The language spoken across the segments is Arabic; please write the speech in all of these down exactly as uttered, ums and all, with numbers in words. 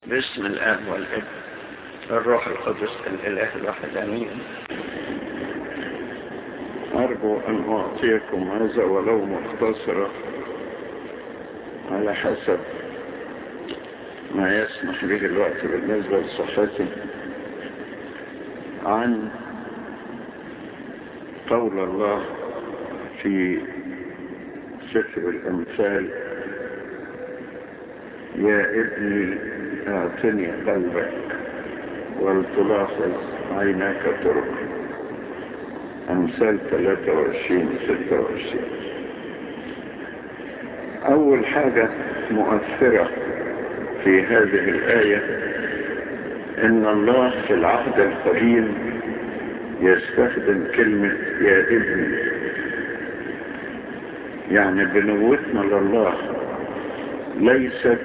باسم الآب والابن الروح القدس الإله الواحد آمين. أرجو أن أعطيكم هذا ولو مختصرة على حسب ما يسمح به الوقت بالنسبة لصحتي، عن قول الله في سفر الأمثال: يا ابني اعطني قلبك ولتلاحظ عيناك طرق. أمثال ثلاثة وعشرين ستة وعشرين. أول حاجة مؤثرة في هذه الآية إن الله في العهد القديم يستخدم كلمة يا ابني، يعني بنوتنا لله ليست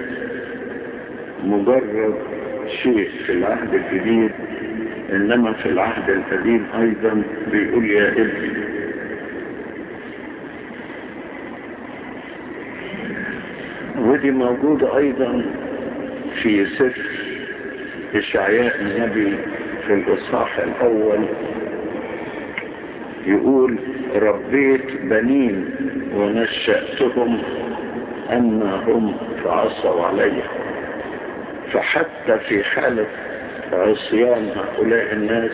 مجرد شيء في العهد الجديد، إنما في العهد القديم أيضا بيقول يا ابني. ودي موجودة أيضا في سفر إشعياء النبي في الإصحاح الأول، يقول: ربيت بنين ونشأتهم أما هم فعصوا علي. فحتى في حالة عصيان هؤلاء الناس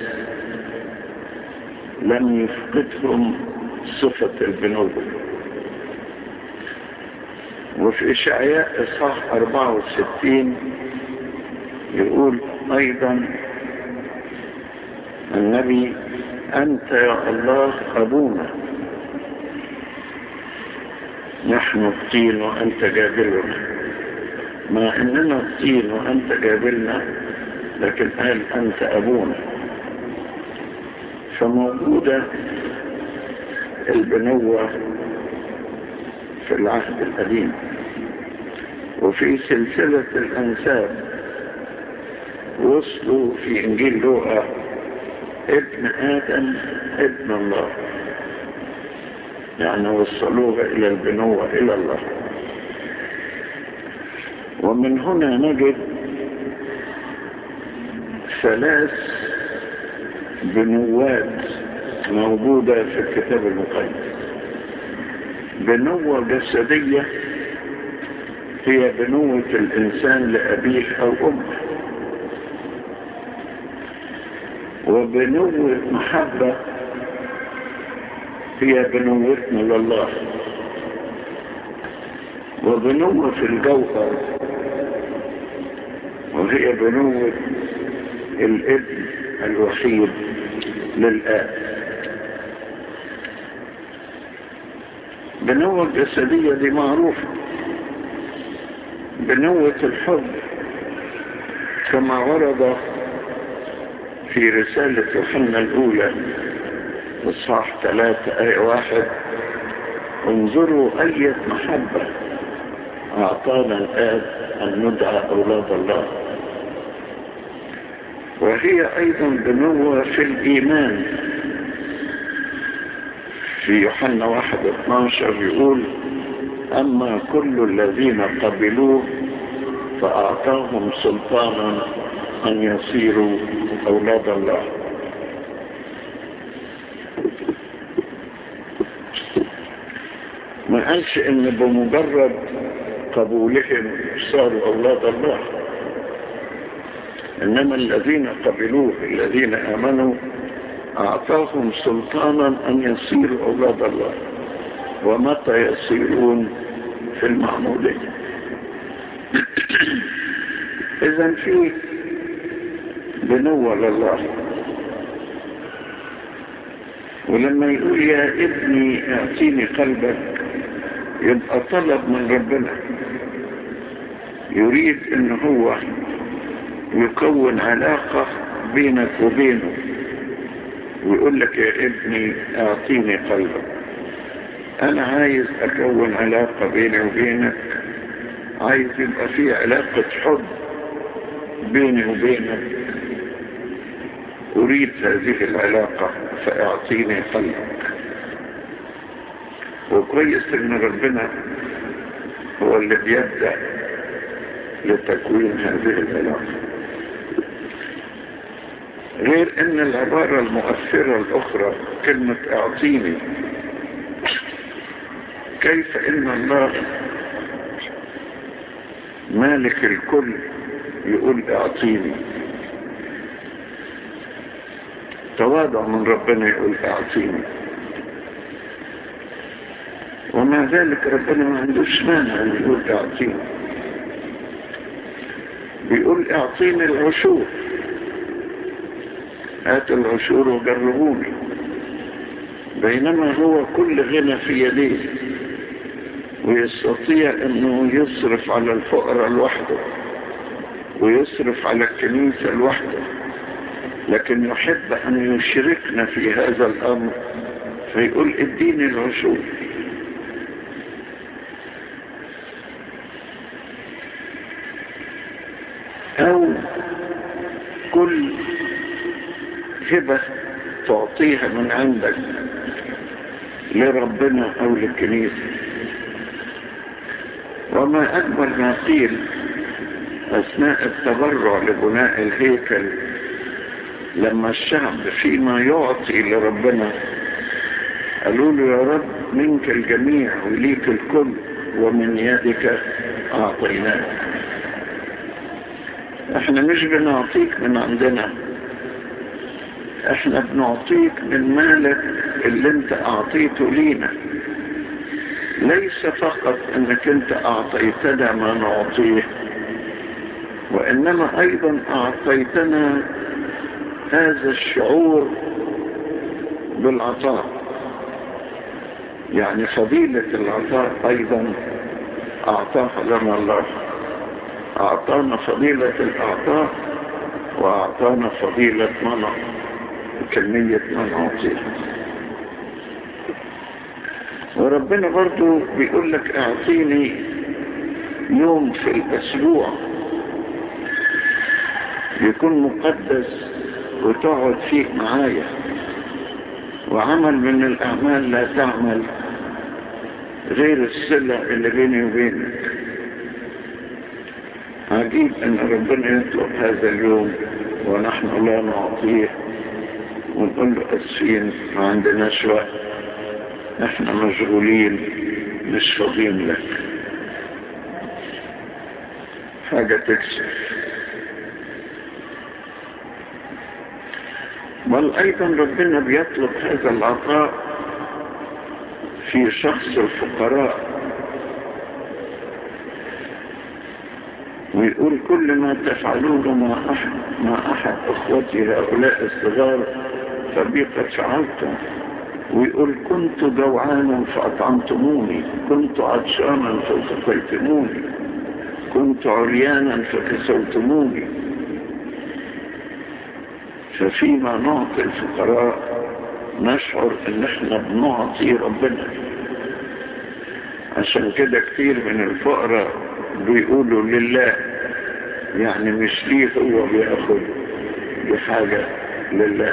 لم يفقدهم صفة البنوة. وفي إشعياء إصحاح أربعة وستين يقول أيضا النبي: أنت يا الله أبونا، نحن الطين وأنت جابلنا. ما إننا الطين وأنت جابلنا، لكن قال أنت أبونا. فموجودة البنوة في العهد القديم. وفي سلسلة الأنساب وصلوا في إنجيل لوقا: ابن آدم ابن الله، يعني وصلوها إلى البنوة إلى الله. ومن هنا نجد ثلاث بنوات موجودة في الكتاب المقدس. بنوة جسدية هي بنوة الإنسان لأبيه أو أمه، وبنوة محبة هي بنوتنا لله، وبنوة في الجوهر وهي بنوة الابن الوحيد للآب. بنوة الجسدية دي معروفة. بنوة الحب كما ورد في رسالة يوحنا الأولى إصحاح ثلاثة آية واحد: انظروا أية محبة أعطانا الآب أن ندعى أولاد الله. وهي أيضا بنوة في الإيمان. في يوحنا واحد اثناشر يقول: أما كل الذين قبلوه فأعطاهم سلطانا أن يصيروا أولاد الله. ما قالش إن بمجرد قبولهم صاروا أولاد الله، إنما الذين قبلوه الذين آمنوا أعطاهم سلطانا أن يصيروا أولاد الله. ومتى يصيرون؟ في المعمودية. إذن في بنوة لله. ولما يقول يا ابني اعطيني قلبك، يبقى طلب من ربنا، يريد ان هو يكون علاقة بينك وبينه، ويقول لك يا ابني اعطيني قلبك. انا عايز اكون علاقة بيني وبينك، عايز يبقى في علاقة حب بيني وبينك، اريد هذه العلاقة فاعطيني قلبك. وكويس ان ربنا هو اللي بيبدأ لتكوين هذه العلاقة. غير ان العبارة المؤثرة الاخرى كلمة اعطيني، كيف ان الله مالك الكل يقول اعطيني؟ تواضع من ربنا يقول اعطيني، ومع ذلك ربنا ما عندوش مانع ان يقول اعطيني. بيقول اعطيني العشور، هات العشور وجربوني، بينما هو كل غنى في يديه ويستطيع انه يصرف على الفقراء لوحده ويصرف على الكنيسة لوحده، لكن يحب ان يشركنا في هذا الامر فيقول اديني العشور. او كل هبة تعطيها من عندك لربنا او للكنيسة. وما اكبر ما قيل اثناء التبرع لبناء الهيكل، لما الشعب فيما يعطي لربنا قالوا له يا رب منك الجميع وليك الكل ومن يدك اعطيناك. احنا مش بنعطيك من عندنا، احنا بنعطيك من مالك اللي انت اعطيته لينا. ليس فقط انك انت اعطيتنا ما نعطيه، وانما ايضا اعطيتنا هذا الشعور بالعطاء، يعني فضيلة العطاء ايضا اعطاها لنا الله. اعطانا فضيلة الاعطاء واعطانا فضيلة منع كمية ما نعطيها. وربنا برضو بيقول لك اعطيني يوم في الاسبوع يكون مقدس وتقعد فيه معايا، وعمل من الاعمال لا تعمل غير الصلة اللي بيني وبينك. عجيب ان ربنا يطلب هذا اليوم ونحن لا نعطيه ونقول له اسفين ما عندناش وقت، احنا مشغولين مش فاضيين لك. حاجة تكسف. بل ايضا ربنا بيطلب هذا العطاء في شخص الفقراء، ويقول كل ما تفعلونه مع احد مع احد اخوتي هؤلاء الصغار فبي قد فعلتم. ويقول كنت جوعانا فاطعمتموني، كنت عطشانا فسقيتموني، كنت عريانا فكسوتموني. ففيما نعطي الفقراء نشعر ان احنا بنعطي ربنا. عشان كده كتير من الفقراء بيقولوا لله، يعني مش ليه هو بياخد، دي حاجة لله.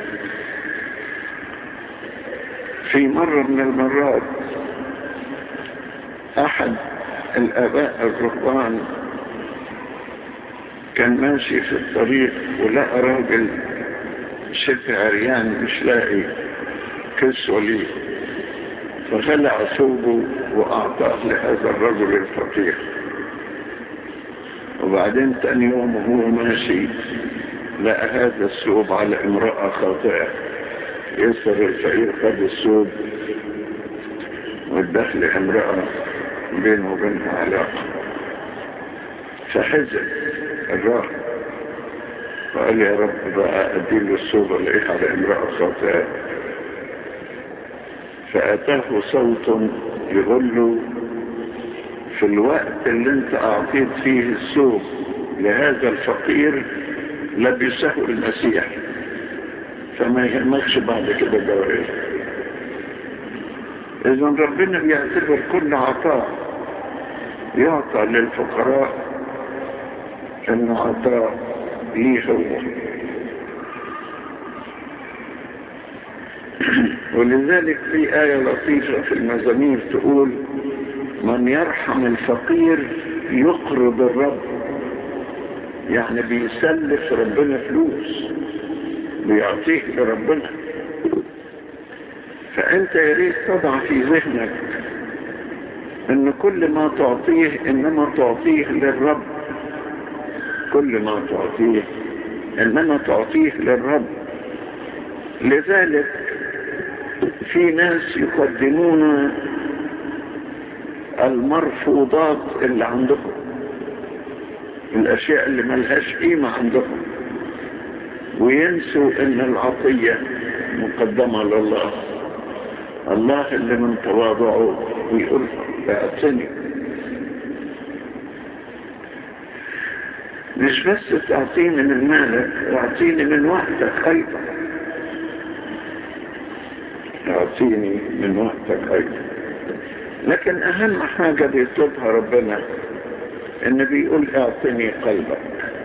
في مرة من المرات احد الاباء الرهبان كان ماشي في الطريق ولقى راجل شبه عريان مش لاقي كسوة ليه، فخلع ثوبه واعطاه لهذا الرجل الفقير. وبعدين تاني يوم وهو ماشي لقى هذا الثوب على امرأة خاطئة. يسر الفقير خد الثوب والدخل امرأة بينه وبينها علاقة، فحزن الراهب وقال يا رب بقى اديله الثوب الاقيه على امرأة خاطئة. فأتاه صوت يقول له في الوقت اللي انت اعطيت فيه الثوب لهذا الفقير لبسه المسيح، فما يهمكش بعد كده جوائز. اذا ربنا بيعتبر كل عطاء يعطى للفقراء انه عطاء ليه هو. ولذلك في آية لطيفة في المزامير تقول من يرحم الفقير يقرض الرب، يعني بيسلف ربنا فلوس بيعطيه لربنا. فأنت يا ريت تضع في ذهنك ان كل ما تعطيه انما تعطيه للرب، كل ما تعطيه انما تعطيه للرب. لذلك في ناس يقدمون المرفوضات اللي عندهم، الاشياء اللي ملهاش قيمة عندهم، وينسوا ان العطية مقدمة لله، الله اللي من تواضعه ويقول اعطني. مش بس تعطيني من مالك، اعطيني من وقتك ايضا، اعطيني من وقتك ايضا. لكن اهم حاجة بيطلبها ربنا ان بيقول اعطني قلبك.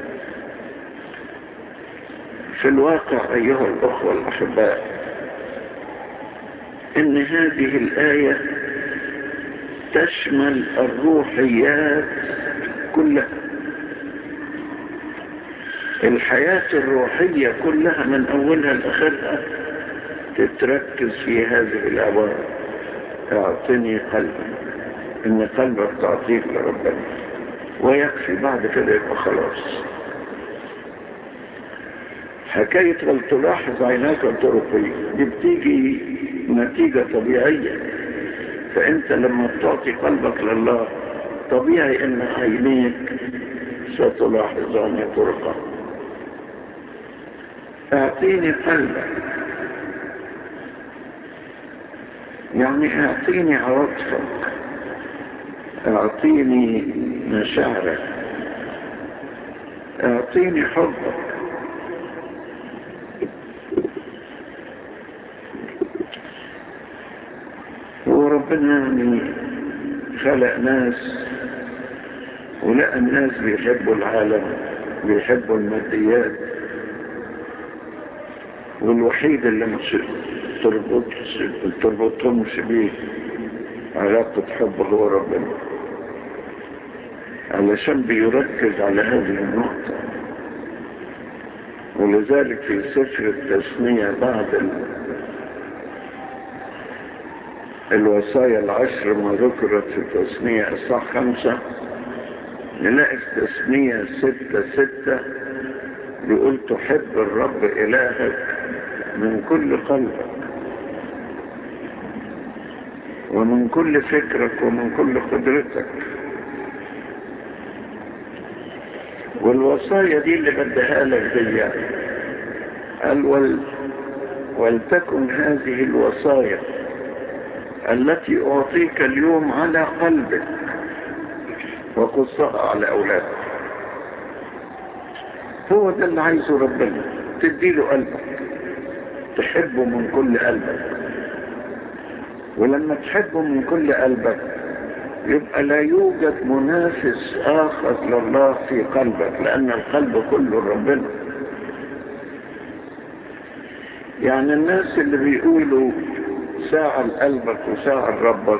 في الواقع ايها الاخوة الاحباء ان هذه الاية تشمل الروحيات كلها، الحياة الروحية كلها من اولها لاخرها تتركز في هذه العبارة اعطني قلبك، ان قلبك تعطيه لربنا ويكفي، بعد كده يبقى خلاص. حكاية ولتلاحظ عيناك الطرقية دي بتيجي نتيجة طبيعية. فانت لما تعطي قلبك لله طبيعي ان عينيك ستلاحظ عن طرقه. اعطيني قلبك يعني اعطيني عواطفك، اعطيني مشاعرك، اعطيني حبك. وربنا يعني خلق ناس ولقى الناس بيحبوا العالم، بيحبوا الماديات، والوحيد اللي مش تربطهمش بيه علاقة حب هو ربنا، علشان بيركز على هذه النقطة. ولذلك في سفر التثنية بعد ال... الوصايا العشر ما ذكرت في التثنية اصحاح خمسة، نلاقي في تثنية ستة ستة بيقول تحب الرب إلهك من كل قلبك ومن كل فكرك ومن كل قدرتك. والوصايا دي اللي بديها لك دي قال ول... ولتكن هذه الوصايا التي أعطيك اليوم على قلبك وقصها على أولادك. هو ده اللي عايزه ربنا، تديله قلبك، تحبه من كل قلبك. ولما تحبه من كل قلبك يبقى لا يوجد منافس آخر لله في قلبك، لأن القلب كله ربنا. يعني الناس اللي بيقولوا ساعة لقلبك وساعة لربك،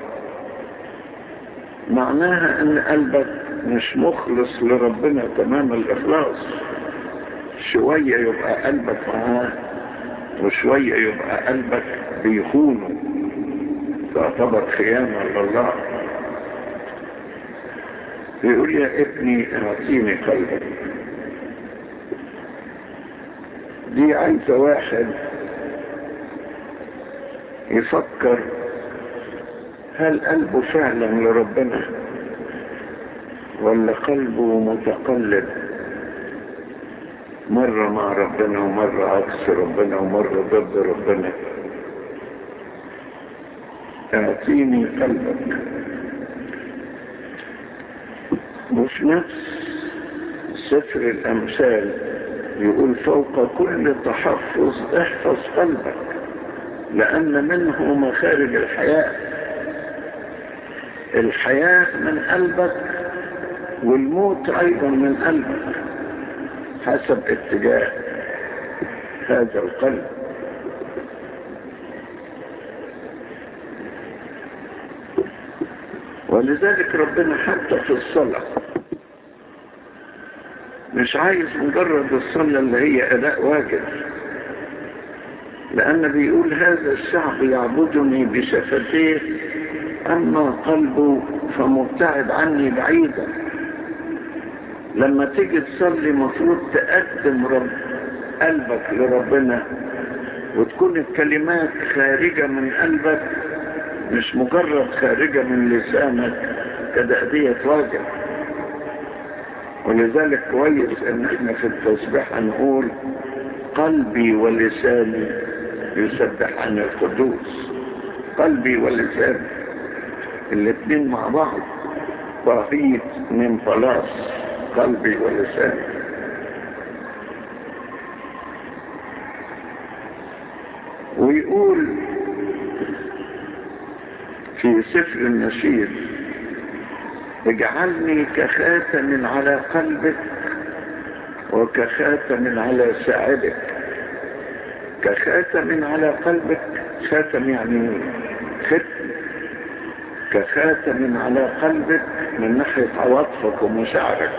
معناها ان قلبك مش مخلص لربنا تمام الإخلاص. شوية يبقى قلبك معاه وشوية يبقى قلبك بيخونه، تعتبر خيانة لله. بيقول يا ابني اعطيني قلبك، دي عايزة واحد يفكر هل قلبه فعلا لربنا ولا قلبه متقلب، مرة مع ربنا ومرة عكس ربنا ومرة ضد ربنا. اعطيني قلبك. وفي نفس سفر الأمثال يقول فوق كل تحفظ احفظ قلبك لأن منه مخارج الحياة. الحياة من قلبك والموت أيضا من قلبك حسب اتجاه هذا القلب. ولذلك ربنا حتى في الصلاة مش عايز مجرد الصلاة اللي هي أداء واجب، لأن بيقول هذا الشعب يعبدني بشفتيه أما قلبه فمبتعد عني بعيدا. لما تيجي تصلي مفروض تقدم رب قلبك لربنا، وتكون الكلمات خارجة من قلبك مش مجرد خارجة من لسانك كتأدية واجب. ولذلك كويس ان احنا في التسبيح هنقول قلبي ولساني يسبحان القدوس. قلبي ولساني الاثنين مع بعض طاهية من خلاص، قلبي ولساني. ويقول في سفر النشيد اجعلني كخاتم على قلبك وكخاتم على ساعدك. كخاتم على قلبك، خاتم يعني ختم، كخاتم على قلبك من ناحية عواطفك ومشاعرك،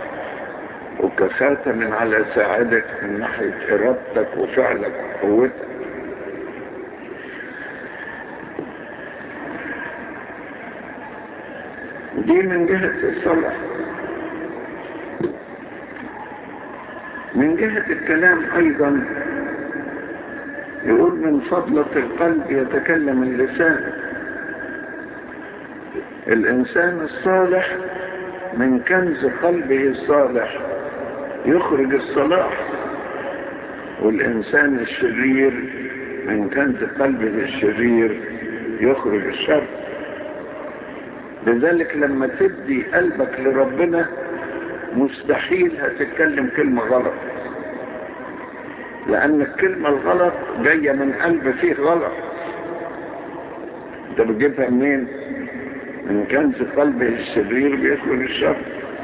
وكخاتم على ساعدك من ناحية إرادتك وفعلك وقوتك. دي من جهة الصلاة. من جهة الكلام أيضا يقول من فضلة القلب يتكلم اللسان. الإنسان الصالح من كنز قلبه الصالح يخرج الصلاح، والإنسان الشرير من كنز قلبه الشرير يخرج الشر. لذلك لما تدي قلبك لربنا مستحيل هتتكلم كلمة غلط، لأن الكلمة الغلط جاية من قلب فيه غلط. انت بتجيبها منين؟ من كنز قلبه الشرير بيخرج الشر.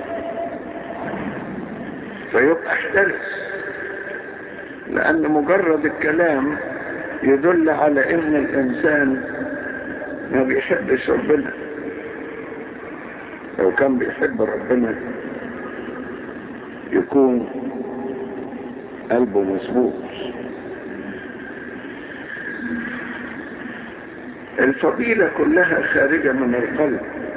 فيبقى احترس، لأن مجرد الكلام يدل على ان الانسان ما بيحبش ربنا. لو كان بيحب ربنا يكون قلبه مظبوط. الفضيلة كلها خارجة من القلب.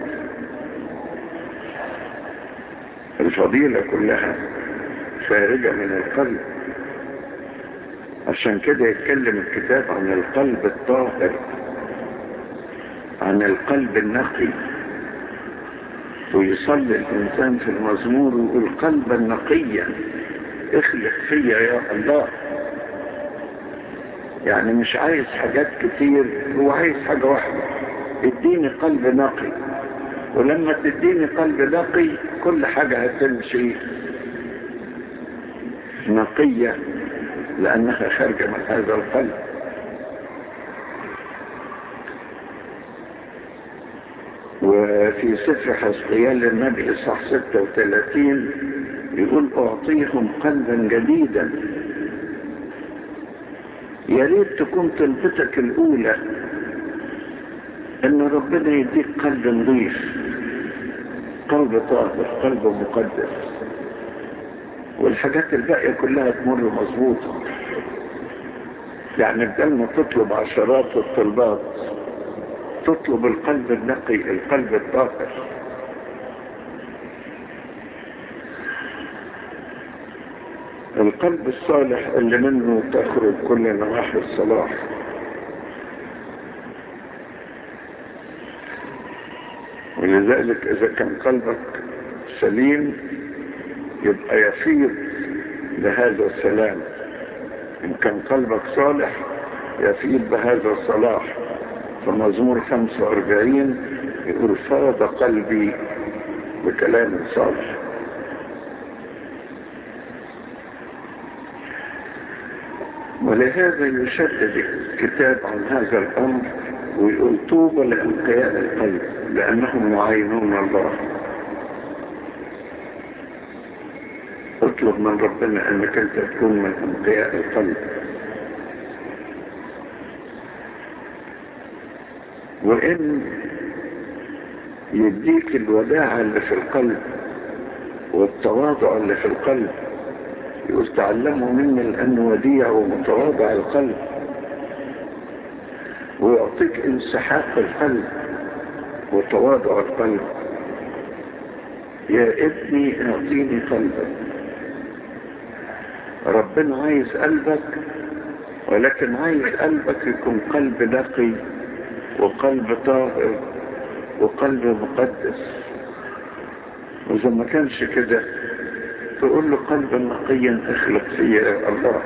الفضيلة كلها خارجة من القلب. عشان كده يتكلم الكتاب عن القلب الطاهر، عن القلب النقي. ويصلي الإنسان في المزمور ويقول قلبا نقيا اخلق فيا يا الله. يعني مش عايز حاجات كتير، هو عايز حاجة واحدة، اديني قلب نقي. ولما تديني قلب نقي كل حاجة هتمشي نقية، لأنها خارجة من هذا القلب. وفي سفر حزقيال النبي إصحاح ستة وثلاثين يقول أعطيهم قلبا جديدا. يا ريت تكون طلبتك الأولى إن ربنا يديك قلب نظيف، قلب طاهر، قلب مقدس، والحاجات الباقية كلها تمر مظبوطة. يعني بدل ما تطلب عشرات الطلبات تطلب القلب النقي، القلب الطاهر. القلب الصالح اللي منه تخرج كل نواحي الصلاح. ولذلك إذا كان قلبك سليم يبقى يفيض بهذا السلام. إن كان قلبك صالح يفيض بهذا الصلاح. فمزمور خمسة وأربعين يقول فاض قلبي بكلام صالح. ولهذا يشدد الكتاب عن هذا الأمر ويقول طوبى لأنقياء القلب لأنهم يعاينون الله. اطلب من ربنا أنك أنت تكون من أنقياء القلب. وإن يديك الوداعة اللي في القلب والتواضع اللي في القلب. يقول تعلموا مني لأن وديع ومتواضع القلب، ويعطيك انسحاق القلب وتواضع القلب. يا ابني اعطيني قلبك. ربنا عايز قلبك، ولكن عايز قلبك يكون قلب نقي وقلب طاهر وقلب مقدس. وإذا ما كانش كده تقول له قلبا نقيا اخلق فيه يا الله.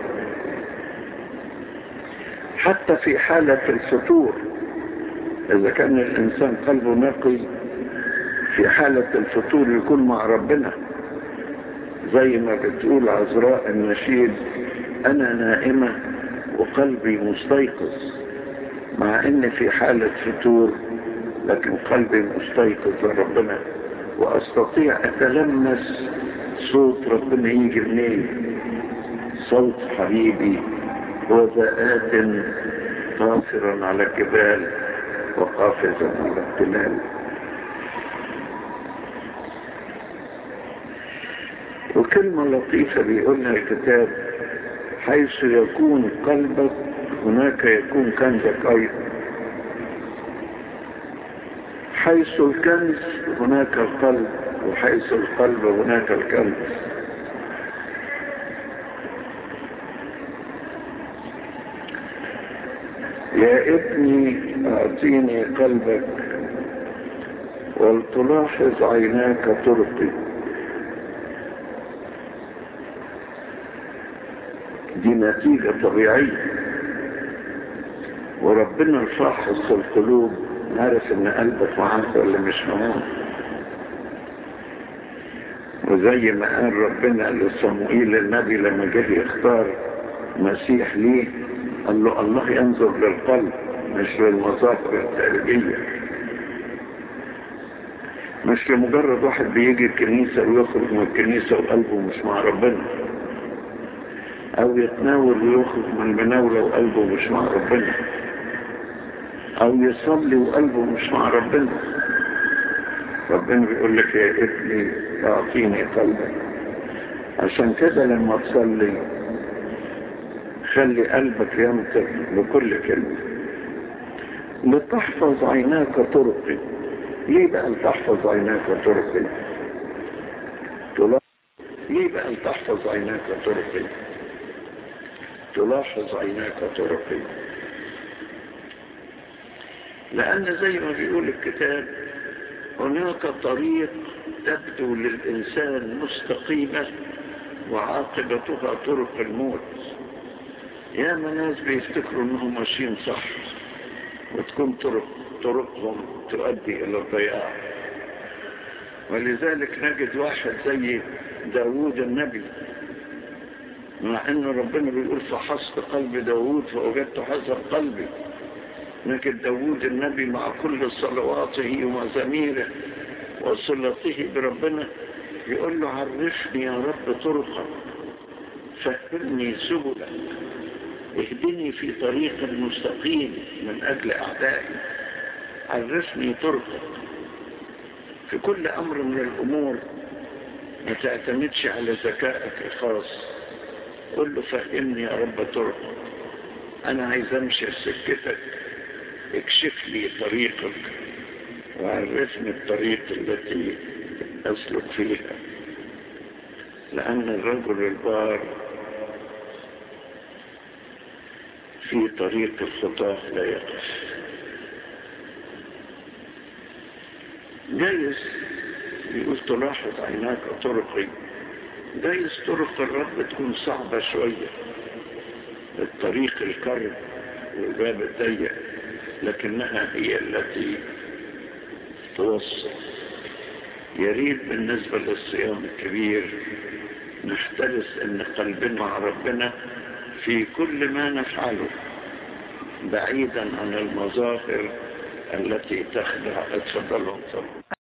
حتى في حالة الفتور، إذا كان الإنسان قلبه نقي في حالة الفتور يكون مع ربنا، زي ما بتقول عذراء النشيد: أنا نائمة وقلبي مستيقظ، مع إن في حالة فتور لكن قلبي مستيقظ لربنا، وأستطيع أتلمس صوت ربنا يجي منين. صوت حبيبي هو ذات قاصرا على الجبال وقافزا على التلال. وكلمة لطيفة بيقولها الكتاب: حيث يكون قلبك هناك يكون كنزك أيضا. حيث الكنز هناك القلب، وحيث القلب هناك الكنز. يا ابني أعطيني قلبك ولتلاحظ عيناك طرقي. دي نتيجة طبيعية، وربنا يفحص القلوب، عارف ان قلبك معاك ولا مش معاك. وزي ما قال ربنا لصموئيل النبي لما جه يختار مسيح ليه، قال له الله ينظر للقلب مش للمظاهر الخارجية. مش لمجرد واحد بيجي الكنيسة ويخرج من الكنيسة وقلبه مش مع ربنا، او يتناول ويخرج من المناولة وقلبه مش مع ربنا، او يصلي وقلبه مش مع ربنا. ربنا بيقول لك يا ابني اعطيني قلبك. عشان كده لما تصلي خلي قلبك ينطق بكل كلمة. لتحفظ عيناك طرقي. ليه بقى لتحفظ عيناك طرقي؟ ليه بقى لتحفظ عيناك طرقي؟ تلاحظ عيناك طرقي، لأن زي ما بيقول الكتاب: هناك طريق تبدو للإنسان مستقيمة وعاقبتها طرق الموت. يا ناس بيفتكروا انهم ماشيين صح وتكون طرق طرقهم تؤدي الى الضياع. ولذلك نجد واحد زي داوود النبي، مع ان ربنا بيقول فحصت قلب داوود فوجدت حسب قلبي. نجد داوود النبي مع كل صلواته ومزاميره وصلته بربنا يقول له: عرفني يا رب طرقك، فهمني سبلك، اهدني في طريق مستقيم من اجل اعدائي. عرفني طرقك في كل امر من الامور. ما تعتمدش على ذكائك الخاص، قل له: فهمني يا رب طرقك، انا عايز امشي في سكتك، اكشف لي طريقك وعرفني الطريق التي اسلك فيها. لان الرجل البار في طريق الخطاه لا يقف. جايز يقول تلاحظ عيناك طرقي، جايز طرق الرب تكون صعبة شوية، الطريق الكرب والباب الضيق، لكنها هي التي توصل. يريد بالنسبة للصيام الكبير نحترس ان قلبنا مع ربنا في كل ما نفعله، بعيدا عن المظاهر التي تخدع. اتفضلوا.